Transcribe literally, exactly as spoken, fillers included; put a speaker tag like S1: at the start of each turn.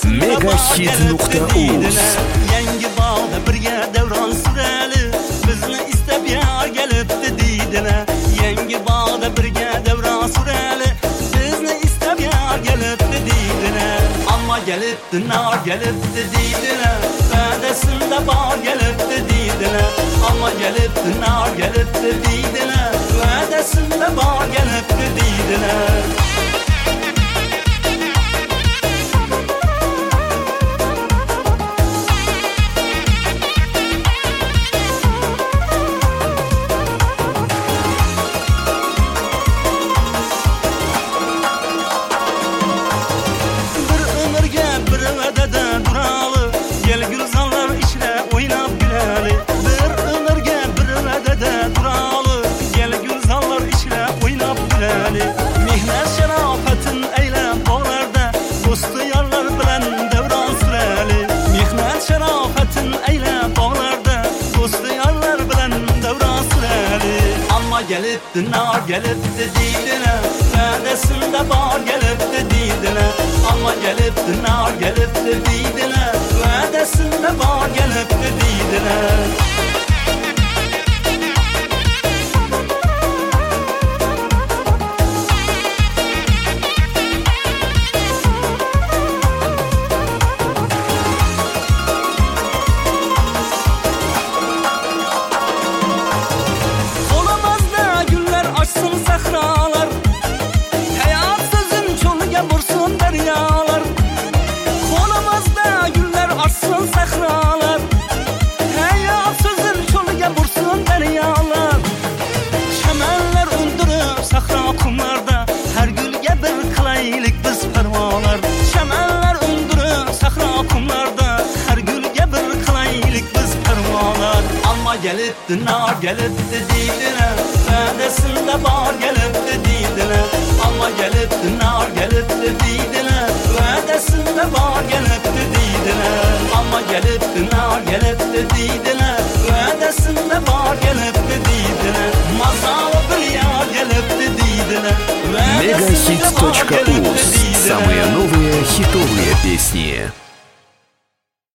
S1: Megahit nuqta uz.
S2: Yangi bog'da birga davron surali, bizni istab yar kelibdi deydilar. Yangi bog'da birga davron surali, bizni istab yar kelibdi deydilar. Ammo kelibdi nar kelibdi deydilar. Va'dasida bor kelibdi deydilar. Ammo kelibdi nar kelibdi deydilar. Va'dasida bor kelibdi deydilar. Mehnat sharofatin aylab bog'larda do'sti yorlar bilan davron surali. Mehnat sharofatin aylab bog'larda do'sti yorlar bilan davron surali. Ammo kelibdi nar kelibdi deydilar. Va'dasida bor kelibdi deydilar. Ammo kelibdi nar kelibdi deydilar. Va'dasida bor kelibdi deydilar. Gelibdi nar gelibdi deydilar. Va'dasida bor gelibdi deydilar. Ammo gelibdi nar gelibdi deydilar. Va'dasida bor gelibdi deydilar. Ammo gelibdi nar gelibdi deydilar. Va'dasida bor gelibdi deydilar. Mazal bir yar gelibdi deydilar.
S1: Megahit точка уз. Самые новые хитовые песни.